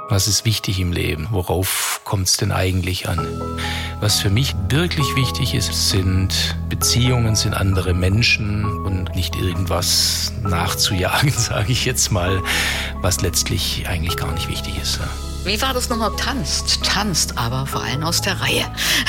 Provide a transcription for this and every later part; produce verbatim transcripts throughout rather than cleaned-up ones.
Was ist wichtig im Leben? Worauf kommt es denn eigentlich an? Was für mich wirklich wichtig ist, sind Beziehungen, sind andere Menschen und nicht irgendwas nachzujagen, sage ich jetzt mal, was letztlich eigentlich gar nicht wichtig ist. Wie war das nochmal? Tanzt, tanzt, aber vor allem aus der Reihe.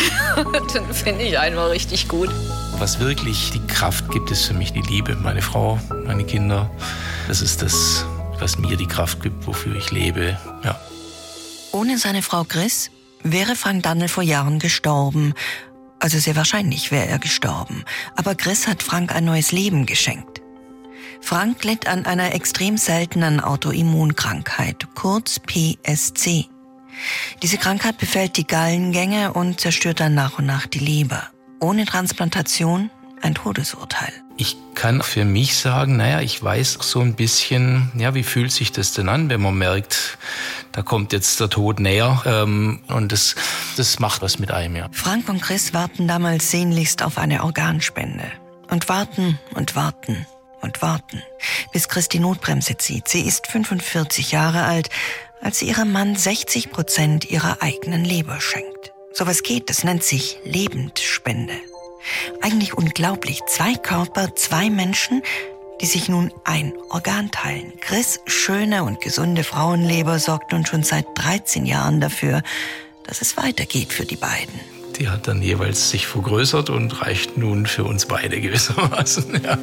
Den finde ich einfach richtig gut. Was wirklich die Kraft gibt, ist für mich die Liebe. Meine Frau, meine Kinder, das ist das, was mir die Kraft gibt, wofür ich lebe. Ja. Ohne seine Frau Chris wäre Frank Dannl vor Jahren gestorben. Also sehr wahrscheinlich wäre er gestorben. Aber Chris hat Frank ein neues Leben geschenkt. Frank litt an einer extrem seltenen Autoimmunkrankheit, kurz P S C. Diese Krankheit befällt die Gallengänge und zerstört dann nach und nach die Leber. Ohne Transplantation ein Todesurteil. Ich kann für mich sagen, naja, ich weiß so ein bisschen, ja, wie fühlt sich das denn an, wenn man merkt, da kommt jetzt der Tod näher, ähm, und das, das macht was mit einem, ja. Frank und Chris warten damals sehnlichst auf eine Organspende. Und warten und warten und warten, bis Chris die Notbremse zieht. Sie ist fünfundvierzig Jahre alt, als sie ihrem Mann sechzig Prozent ihrer eigenen Leber schenkt. Sowas geht, das nennt sich Lebendspende. Eigentlich unglaublich. Zwei Körper, zwei Menschen, die sich nun ein Organ teilen. Chris' schöne und gesunde Frauenleber sorgt nun schon seit dreizehn Jahren dafür, dass es weitergeht für die beiden. Die hat dann jeweils sich vergrößert und reicht nun für uns beide gewissermaßen. Ja.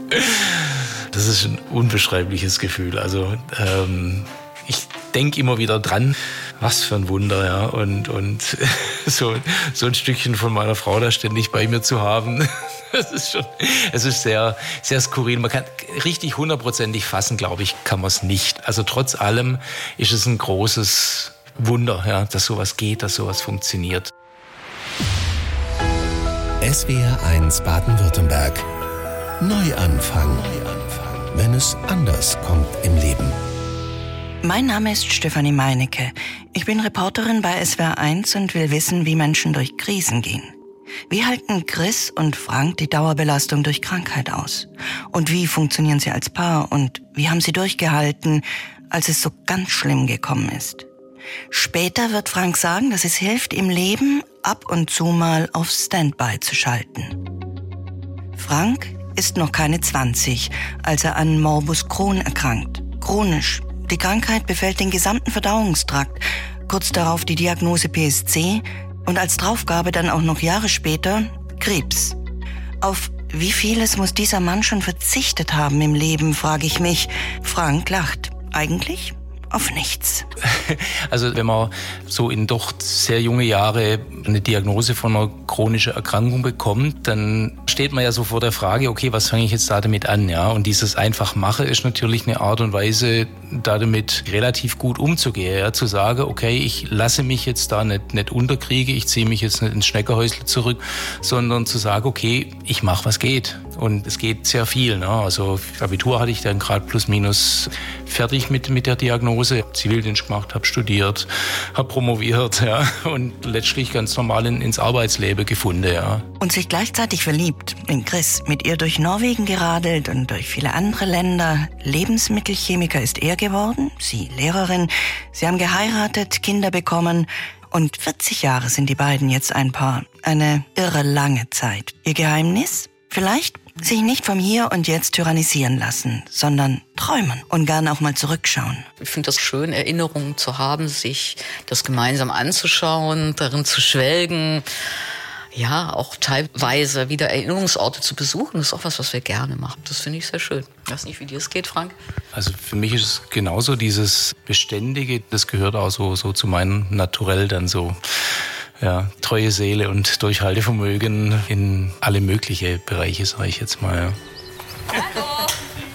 Das ist ein unbeschreibliches Gefühl. Also ähm, ich denke immer wieder dran, was für ein Wunder, ja. Und, und so, so ein Stückchen von meiner Frau da ständig bei mir zu haben, das ist schon, es ist sehr, sehr skurril. Man kann richtig hundertprozentig fassen, glaube ich, kann man es nicht. Also trotz allem ist es ein großes Wunder, ja, dass sowas geht, dass sowas funktioniert. S W R eins Baden-Württemberg. Neuanfang. Wenn es anders kommt im Leben. Mein Name ist Stefanie Meinecke. Ich bin Reporterin bei S W R eins und will wissen, wie Menschen durch Krisen gehen. Wie halten Chris und Frank die Dauerbelastung durch Krankheit aus? Und wie funktionieren sie als Paar? Und wie haben sie durchgehalten, als es so ganz schlimm gekommen ist? Später wird Frank sagen, dass es hilft, im Leben ab und zu mal auf Standby zu schalten. Frank ist noch keine zwanzig, als er an Morbus Crohn erkrankt. Chronisch. Die Krankheit befällt den gesamten Verdauungstrakt. Kurz darauf die Diagnose P S C und als Draufgabe dann auch noch Jahre später Krebs. Auf wie vieles muss dieser Mann schon verzichtet haben im Leben, frage ich mich. Frank lacht. Eigentlich auf nichts. Also wenn man so in doch sehr junge Jahre eine Diagnose von einer chronischen Erkrankung bekommt, dann steht man ja so vor der Frage, okay, was fange ich jetzt da damit an? Ja? Und dieses einfach machen ist natürlich eine Art und Weise, da damit relativ gut umzugehen. Ja? Zu sagen, okay, ich lasse mich jetzt da nicht, nicht unterkriege, ich ziehe mich jetzt nicht ins Schneckerhäusle zurück, sondern zu sagen, okay, ich mache, was geht. Und es geht sehr viel. Ne? Also Abitur hatte ich dann gerade plus minus fertig mit, mit der Diagnose. Zivildienst gemacht, habe studiert, habe promoviert, ja, und letztlich ganz normal in, ins Arbeitsleben gefunden, ja. Und sich gleichzeitig verliebt in Chris, mit ihr durch Norwegen geradelt und durch viele andere Länder. Lebensmittelchemiker ist er geworden, sie Lehrerin. Sie haben geheiratet, Kinder bekommen und vierzig Jahre sind die beiden jetzt ein Paar. Eine irre lange Zeit. Ihr Geheimnis? Vielleicht sich nicht vom Hier und Jetzt tyrannisieren lassen, sondern träumen und gern auch mal zurückschauen. Ich finde das schön, Erinnerungen zu haben, sich das gemeinsam anzuschauen, darin zu schwelgen. Ja, auch teilweise wieder Erinnerungsorte zu besuchen, das ist auch was, was wir gerne machen. Das finde ich sehr schön. Ich weiß nicht, wie dir das geht, Frank. Also für mich ist es genauso dieses Beständige, das gehört auch so, so zu meinem Naturell dann so. Ja, treue Seele und Durchhaltevermögen in alle möglichen Bereiche, sage ich jetzt mal. Ja. Hallo.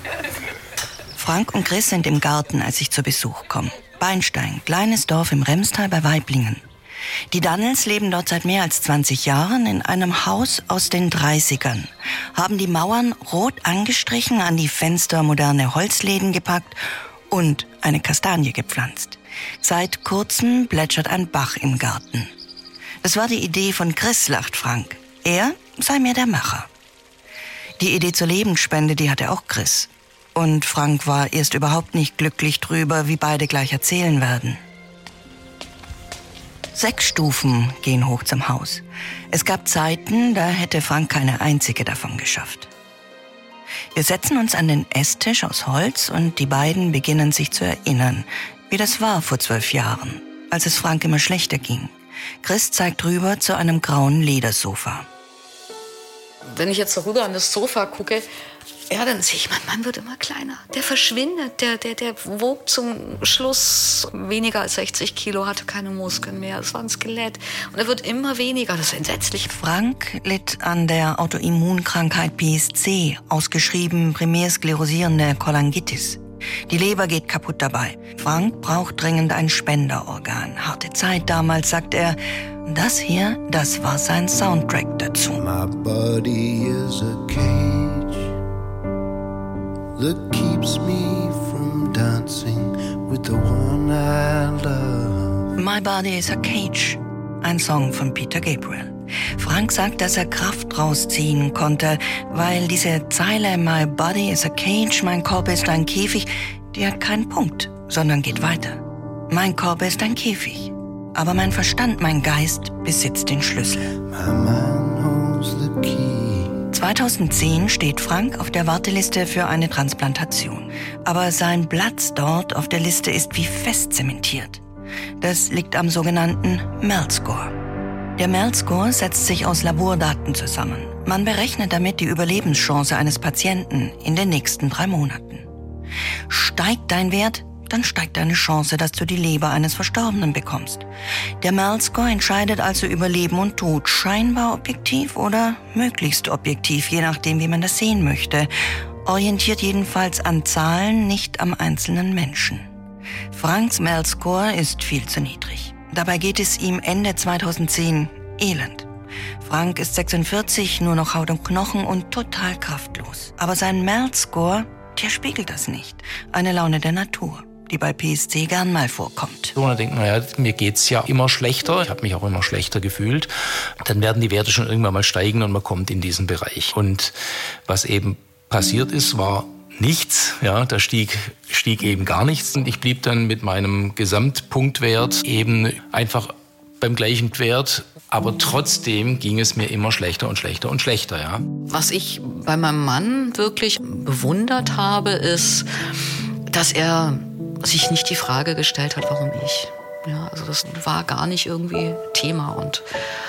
Frank und Chris sind im Garten, als ich zu Besuch komme. Beinstein, kleines Dorf im Remstal bei Waiblingen. Die Dannls leben dort seit mehr als zwanzig Jahren in einem Haus aus den dreißigern, haben die Mauern rot angestrichen, an die Fenster moderne Holzläden gepackt und eine Kastanie gepflanzt. Seit kurzem plätschert ein Bach im Garten. Das war die Idee von Chris, lacht Frank. Er sei mehr der Macher. Die Idee zur Lebensspende, die hatte auch Chris. Und Frank war erst überhaupt nicht glücklich drüber, wie beide gleich erzählen werden. Sechs Stufen gehen hoch zum Haus. Es gab Zeiten, da hätte Frank keine einzige davon geschafft. Wir setzen uns an den Esstisch aus Holz und die beiden beginnen sich zu erinnern, wie das war vor zwölf Jahren, als es Frank immer schlechter ging. Chris zeigt rüber zu einem grauen Ledersofa. Wenn ich jetzt darüber an das Sofa gucke, ja, dann sehe ich, mein Mann wird immer kleiner. Der verschwindet, der, der, der wog zum Schluss weniger als sechzig Kilo, hatte keine Muskeln mehr. Es war ein Skelett. Und er wird immer weniger, das ist entsetzlich. Frank litt an der Autoimmunkrankheit P S C, ausgeschrieben primär sklerosierende Cholangitis. Die Leber geht kaputt dabei. Frank braucht dringend ein Spenderorgan. Harte Zeit damals, sagt er. Das hier, das war sein Soundtrack dazu. My body is a cage that keeps me from dancing with the one I love. My Body is a Cage, ein Song von Peter Gabriel. Frank sagt, dass er Kraft rausziehen konnte, weil diese Zeile My Body is a Cage, mein Körper ist ein Käfig, die hat keinen Punkt, sondern geht weiter. Mein Körper ist ein Käfig, aber mein Verstand, mein Geist besitzt den Schlüssel. My mind holds the key. zweitausendzehn steht Frank auf der Warteliste für eine Transplantation. Aber sein Platz dort auf der Liste ist wie fest zementiert. Das liegt am sogenannten MELD-Score. Der MELD-Score setzt sich aus Labordaten zusammen. Man berechnet damit die Überlebenschance eines Patienten in den nächsten drei Monaten. Steigt dein Wert, dann steigt deine Chance, dass du die Leber eines Verstorbenen bekommst. Der MELD-Score entscheidet also über Leben und Tod, scheinbar objektiv oder möglichst objektiv, je nachdem, wie man das sehen möchte. Orientiert jedenfalls an Zahlen, nicht am einzelnen Menschen. Franks MELD-Score ist viel zu niedrig. Dabei geht es ihm Ende zweitausendzehn elend. Frank ist sechsundvierzig, nur noch Haut und Knochen und total kraftlos. Aber sein MELD-Score, der spiegelt das nicht. Eine Laune der Natur, die bei P S C gern mal vorkommt. Und dann denkt man, ja, mir geht's ja immer schlechter. Ich habe mich auch immer schlechter gefühlt. Dann werden die Werte schon irgendwann mal steigen und man kommt in diesen Bereich. Und was eben passiert ist, war nichts. Ja, da stieg, stieg eben gar nichts. Und ich blieb dann mit meinem Gesamtpunktwert eben einfach beim gleichen Wert. Aber trotzdem ging es mir immer schlechter und schlechter und schlechter, ja. Was ich bei meinem Mann wirklich bewundert habe, ist, dass er sich nicht die Frage gestellt hat, warum ich. Ja, also das war gar nicht irgendwie Thema und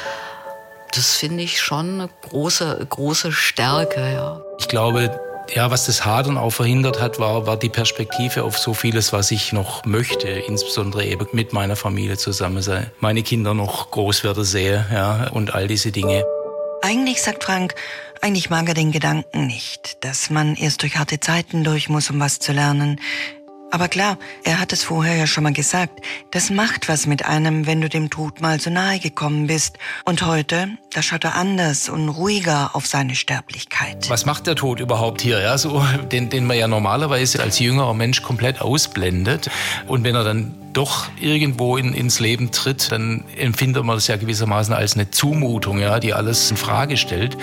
das finde ich schon eine große, große Stärke, ja. Ich glaube, ja, was das Hadern auch verhindert hat, war, war die Perspektive auf so vieles, was ich noch möchte, insbesondere eben mit meiner Familie zusammen sein, meine Kinder noch groß werden sehe, ja, und all diese Dinge. Eigentlich, sagt Frank, eigentlich mag er den Gedanken nicht, dass man erst durch harte Zeiten durch muss, um was zu lernen. Aber klar, er hat es vorher ja schon mal gesagt, das macht was mit einem, wenn du dem Tod mal so nahe gekommen bist. Und heute, da schaut er anders und ruhiger auf seine Sterblichkeit. Was macht der Tod überhaupt hier? Ja, so, den, den man ja normalerweise als jüngerer Mensch komplett ausblendet. Und wenn er dann doch irgendwo in, ins Leben tritt, dann empfindet man das ja gewissermaßen als eine Zumutung, ja, die alles in Frage stellt.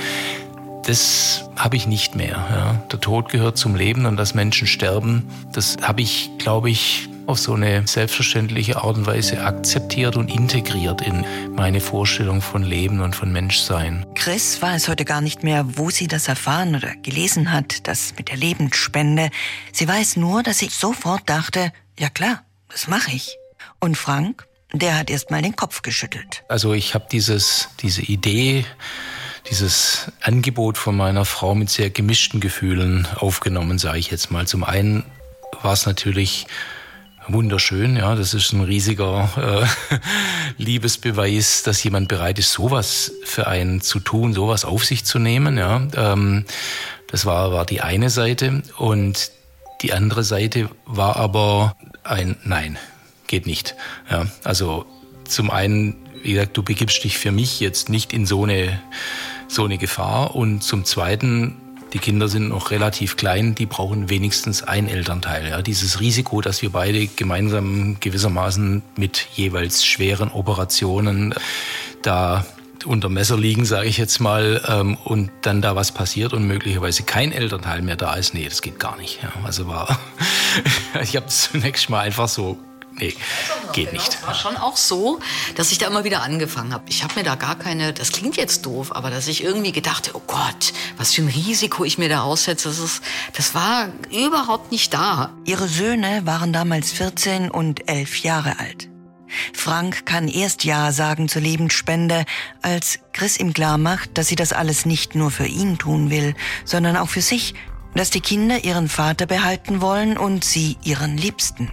Das habe ich nicht mehr. Ja. Der Tod gehört zum Leben und dass Menschen sterben, das habe ich, glaube ich, auf so eine selbstverständliche Art und Weise akzeptiert und integriert in meine Vorstellung von Leben und von Menschsein. Chris weiß heute gar nicht mehr, wo sie das erfahren oder gelesen hat, das mit der Lebensspende. Sie weiß nur, dass sie sofort dachte, ja klar, das mache ich. Und Frank, der hat erst mal den Kopf geschüttelt. Also ich habe dieses, diese Idee, dieses Angebot von meiner Frau mit sehr gemischten Gefühlen aufgenommen, sage ich jetzt mal. Zum einen war es natürlich wunderschön, ja, das ist ein riesiger äh, Liebesbeweis, dass jemand bereit ist, sowas für einen zu tun, sowas auf sich zu nehmen, ja. Ähm, das war, war die eine Seite und die andere Seite war aber ein Nein, geht nicht. Ja, also zum einen, wie gesagt, du begibst dich für mich jetzt nicht in so eine so eine Gefahr. Und zum Zweiten, die Kinder sind noch relativ klein, die brauchen wenigstens ein Elternteil. Ja, dieses Risiko, dass wir beide gemeinsam gewissermaßen mit jeweils schweren Operationen da unter Messer liegen, sage ich jetzt mal, ähm, und dann da was passiert und möglicherweise kein Elternteil mehr da ist, nee, das geht gar nicht. Ja, also war, ich habe zunächst mal einfach so, nee, geht genau, nicht. Es war schon auch so, dass ich da immer wieder angefangen habe. Ich habe mir da gar keine, das klingt jetzt doof, aber dass ich irgendwie gedacht habe, oh Gott, was für ein Risiko ich mir da aussetze, das, ist, das war überhaupt nicht da. Ihre Söhne waren damals vierzehn und elf Jahre alt. Frank kann erst Ja sagen zur Lebensspende, als Chris ihm klar macht, dass sie das alles nicht nur für ihn tun will, sondern auch für sich, dass die Kinder ihren Vater behalten wollen und sie ihren Liebsten.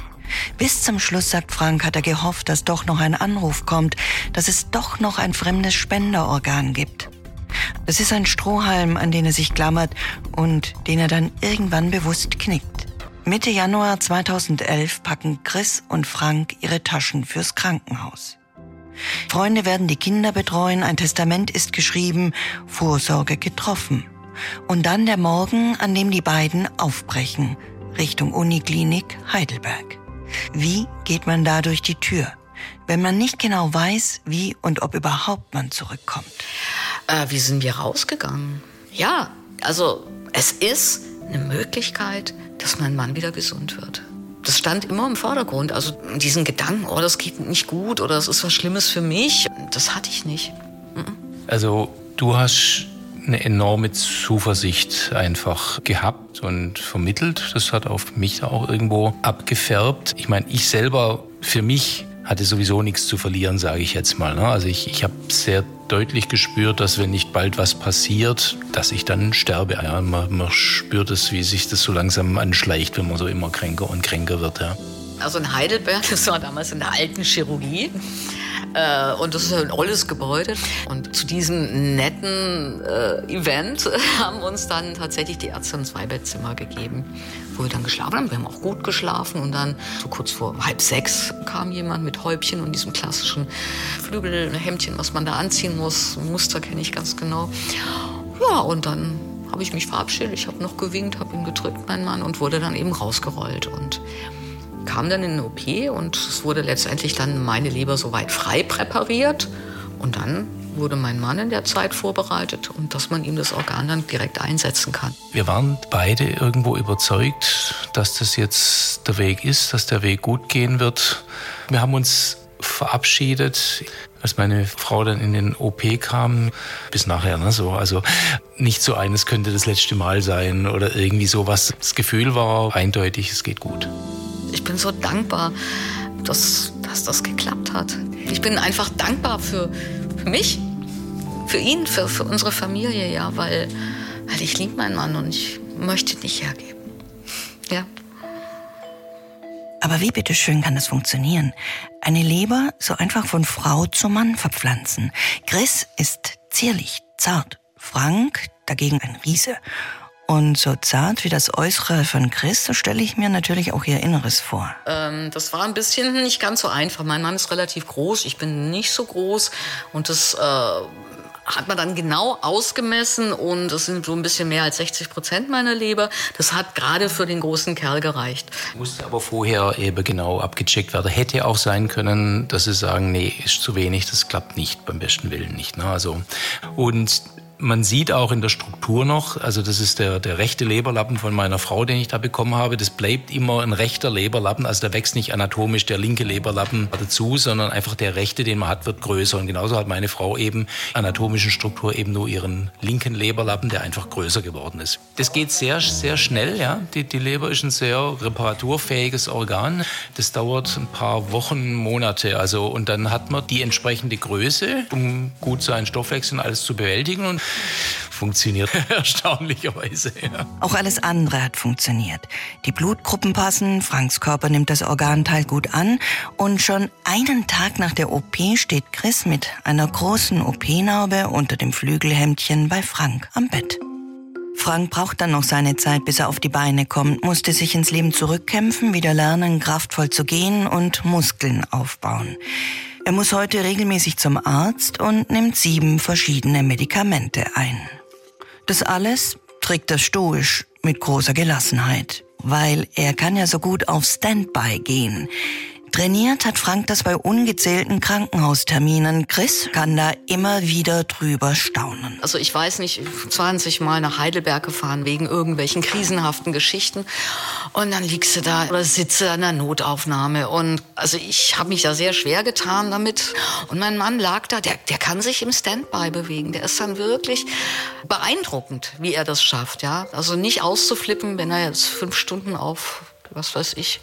Bis zum Schluss, sagt Frank, hat er gehofft, dass doch noch ein Anruf kommt, dass es doch noch ein fremdes Spenderorgan gibt. Das ist ein Strohhalm, an den er sich klammert und den er dann irgendwann bewusst knickt. Mitte Januar zweitausendelf packen Chris und Frank ihre Taschen fürs Krankenhaus. Freunde werden die Kinder betreuen, ein Testament ist geschrieben, Vorsorge getroffen. Und dann der Morgen, an dem die beiden aufbrechen, Richtung Uniklinik Heidelberg. Wie geht man da durch die Tür, wenn man nicht genau weiß, wie und ob überhaupt man zurückkommt? Äh, wie sind wir rausgegangen? Ja, also es ist eine Möglichkeit, dass mein Mann wieder gesund wird. Das stand immer im Vordergrund. Also diesen Gedanken, oh, das geht nicht gut oder das ist was Schlimmes für mich, das hatte ich nicht. Mhm. Also du hast eine enorme Zuversicht einfach gehabt und vermittelt. Das hat auf mich auch irgendwo abgefärbt. Ich meine, ich selber, für mich hatte sowieso nichts zu verlieren, sage ich jetzt mal. Also ich, ich habe sehr deutlich gespürt, dass wenn nicht bald was passiert, dass ich dann sterbe. Ja, man, man spürt es, wie sich das so langsam anschleicht, wenn man so immer kränker und kränker wird. Ja. Also in Heidelberg, das war damals in der alten Chirurgie. Äh, und das ist ein olles Gebäude. Und zu diesem netten äh, Event haben uns dann tatsächlich die Ärzte ein Zweibettzimmer gegeben, wo wir dann geschlafen haben. Wir haben auch gut geschlafen. Und dann so kurz vor halb sechs kam jemand mit Häubchen und diesem klassischen Flügelhemdchen, was man da anziehen muss. Muster kenne ich ganz genau. Ja, und dann habe ich mich verabschiedet. Ich habe noch gewinkt, habe ihn gedrückt, mein Mann, und wurde dann eben rausgerollt. Und kam dann in eine O P und es wurde letztendlich dann meine Leber soweit frei präpariert. Und dann wurde mein Mann in der Zeit vorbereitet und dass man ihm das Organ dann direkt einsetzen kann. Wir waren beide irgendwo überzeugt, dass das jetzt der Weg ist, dass der Weg gut gehen wird. Wir haben uns verabschiedet, als meine Frau dann in den O P kam, bis nachher, ne, so, also nicht so ein, es könnte das letzte Mal sein oder irgendwie sowas. Das Gefühl war eindeutig, es geht gut. Ich bin so dankbar, dass, dass das geklappt hat. Ich bin einfach dankbar für, für mich, für ihn, für, für unsere Familie, ja, weil, weil ich liebe meinen Mann und ich möchte ihn nicht hergeben. Ja. Aber wie bitteschön kann das funktionieren? Eine Leber so einfach von Frau zu Mann verpflanzen. Chris ist zierlich, zart. Frank dagegen ein Riese. Und so zart wie das Äußere von Chris, so stelle ich mir natürlich auch ihr Inneres vor. Ähm, das war ein bisschen nicht ganz so einfach. Mein Mann ist relativ groß, ich bin nicht so groß. Und das äh, hat man dann genau ausgemessen. Und das sind so ein bisschen mehr als sechzig Prozent meiner Leber. Das hat gerade für den großen Kerl gereicht. Musste aber vorher eben genau abgecheckt werden. Hätte auch sein können, dass sie sagen, nee, ist zu wenig, das klappt nicht, beim besten Willen nicht. Ne? Also, und man sieht auch in der Struktur noch, also das ist der, der rechte Leberlappen von meiner Frau, den ich da bekommen habe. Das bleibt immer ein rechter Leberlappen, also da wächst nicht anatomisch der linke Leberlappen dazu, sondern einfach der rechte, den man hat, wird größer. Und genauso hat meine Frau eben anatomischen Struktur eben nur ihren linken Leberlappen, der einfach größer geworden ist. Das geht sehr, sehr schnell, ja. Die, die Leber ist ein sehr reparaturfähiges Organ. Das dauert ein paar Wochen, Monate, also und dann hat man die entsprechende Größe, um gut seinen Stoffwechsel und alles zu bewältigen. Und funktioniert erstaunlicherweise, ja. Auch alles andere hat funktioniert. Die Blutgruppen passen, Franks Körper nimmt das Organteil gut an und schon einen Tag nach der O P steht Chris mit einer großen O P-Narbe unter dem Flügelhemdchen bei Frank am Bett. Frank braucht dann noch seine Zeit, bis er auf die Beine kommt, musste sich ins Leben zurückkämpfen, wieder lernen, kraftvoll zu gehen und Muskeln aufbauen. Er muss heute regelmäßig zum Arzt und nimmt sieben verschiedene Medikamente ein. Das alles trägt er stoisch mit großer Gelassenheit, weil er kann ja so gut auf Standby gehen. Trainiert hat Frank das bei ungezählten Krankenhausterminen. Chris kann da immer wieder drüber staunen. Also ich weiß nicht, zwanzig Mal nach Heidelberg gefahren wegen irgendwelchen krisenhaften Geschichten. Und dann liegst du da oder sitze an der Notaufnahme. Und also ich habe mich da sehr schwer getan damit. Und mein Mann lag da, der, der kann sich im Standby bewegen. Der ist dann wirklich beeindruckend, wie er das schafft. Ja? Also nicht auszuflippen, wenn er jetzt fünf Stunden auf... was weiß ich,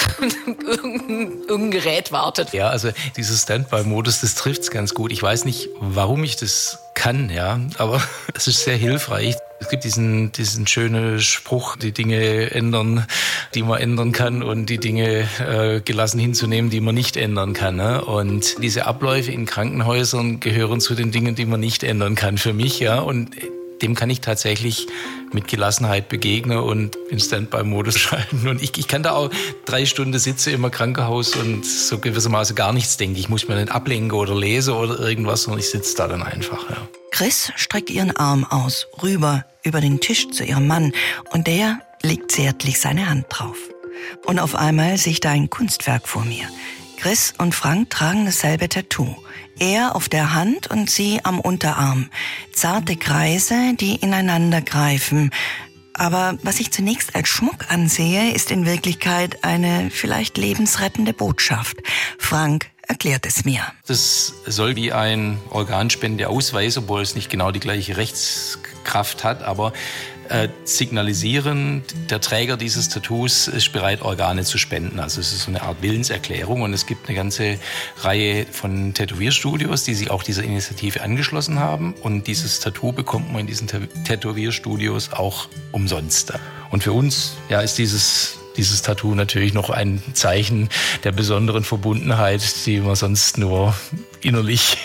irgendein, irgendein Gerät wartet. Ja, also dieses Standby-Modus, das trifft's ganz gut. Ich weiß nicht, warum ich das kann, ja, aber es ist sehr hilfreich. Es gibt diesen, diesen schönen Spruch, die Dinge ändern, die man ändern kann und die Dinge äh, gelassen hinzunehmen, die man nicht ändern kann. Ne? Und diese Abläufe in Krankenhäusern gehören zu den Dingen, die man nicht ändern kann für mich, ja, und dem kann ich tatsächlich mit Gelassenheit begegnen und in Standby-Modus schalten. Und ich, ich kann da auch drei Stunden sitze im Krankenhaus und so gewissermaßen gar nichts denke. Ich muss mir nicht ablenken oder lesen oder irgendwas, sondern ich sitze da dann einfach. Ja. Chris streckt ihren Arm aus, rüber über den Tisch zu ihrem Mann. Und der legt zärtlich seine Hand drauf. Und auf einmal sehe ich da ein Kunstwerk vor mir. Chris und Frank tragen dasselbe Tattoo. Er auf der Hand und sie am Unterarm. Zarte Kreise, die ineinander greifen. Aber was ich zunächst als Schmuck ansehe, ist in Wirklichkeit eine vielleicht lebensrettende Botschaft. Frank erklärt es mir. Das soll wie ein Organspendeausweis, obwohl es nicht genau die gleiche Rechtskraft hat, aber äh, signalisieren, der Träger dieses Tattoos ist bereit, Organe zu spenden. Also es ist so eine Art Willenserklärung und es gibt eine ganze Reihe von Tätowierstudios, die sich auch dieser Initiative angeschlossen haben. Und dieses Tattoo bekommt man in diesen Tätowierstudios auch umsonst. Und für uns ja, ist dieses Dieses Tattoo natürlich noch ein Zeichen der besonderen Verbundenheit, die man sonst nur innerlich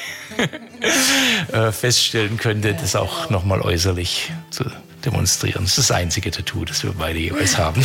feststellen könnte, das auch nochmal äußerlich zu demonstrieren. Das ist das einzige Tattoo, das wir beide jeweils haben.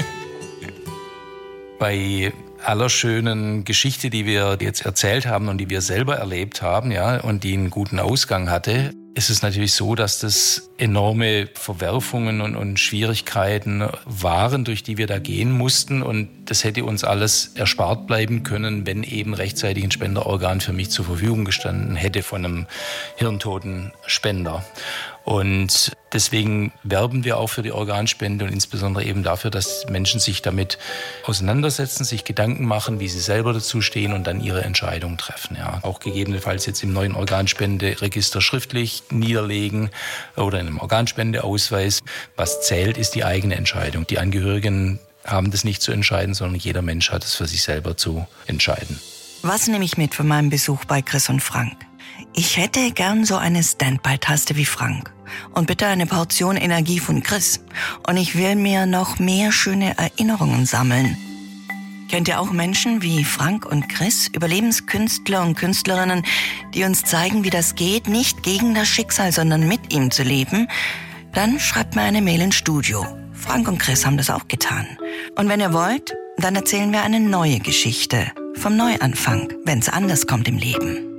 Bei aller schönen Geschichte, die wir jetzt erzählt haben und die wir selber erlebt haben, ja, und die einen guten Ausgang hatte, ist es natürlich so, dass das enorme Verwerfungen und, und Schwierigkeiten waren, durch die wir da gehen mussten. Und das hätte uns alles erspart bleiben können, wenn eben rechtzeitig ein Spenderorgan für mich zur Verfügung gestanden hätte von einem hirntoten Spender. Und deswegen werben wir auch für die Organspende und insbesondere eben dafür, dass Menschen sich damit auseinandersetzen, sich Gedanken machen, wie sie selber dazu stehen und dann ihre Entscheidung treffen. Ja. Auch gegebenenfalls jetzt im neuen Organspenderegister schriftlich niederlegen oder in einem Organspendeausweis. Was zählt, ist die eigene Entscheidung. Die Angehörigen haben das nicht zu entscheiden, sondern jeder Mensch hat es für sich selber zu entscheiden. Was nehme ich mit von meinem Besuch bei Chris und Frank? Ich hätte gern so eine Standby-Taste wie Frank. Und bitte eine Portion Energie von Chris. Und ich will mir noch mehr schöne Erinnerungen sammeln. Kennt ihr auch Menschen wie Frank und Chris, Überlebenskünstler und Künstlerinnen, die uns zeigen, wie das geht, nicht gegen das Schicksal, sondern mit ihm zu leben? Dann schreibt mir eine Mail ins Studio. Frank und Chris haben das auch getan. Und wenn ihr wollt, dann erzählen wir eine neue Geschichte vom Neuanfang, wenn's anders kommt im Leben.